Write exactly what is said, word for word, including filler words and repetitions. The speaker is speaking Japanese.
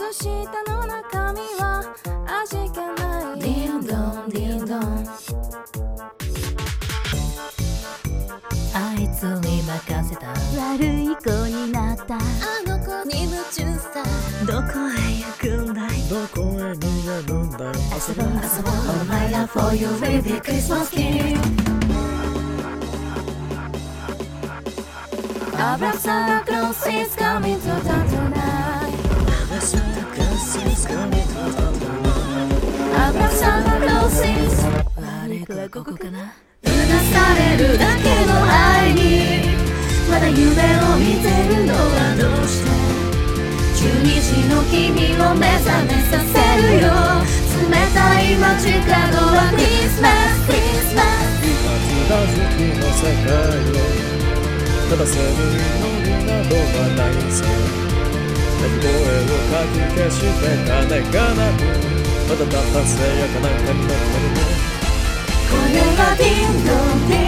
靴下の中身は味気ない。ディンドンディンドン、あいつに任せた。 悪い子になった。 あの子に夢中さ。 どこへ行くんだい、 どこへ逃げるんだよ。 遊ぼう遊ぼう All my love for you will be Christmas King。 Abra Santa Claus is coming to town tonight。 Santa Claus is coming to town tonight。 Abra Santa Claus is 悪い子はここかな。 うなされるだけの愛にまだ夢を見てるのはどうして。じゅうにじの君を目覚めさせるよ。冷たい街角はクリスマスクリスマス。 夏が好きの世界をただセミのりなどはないさ。鳴き声をかき消して鐘が鳴く。まだたったせやかな髪の毛のこれはディンドンディンドン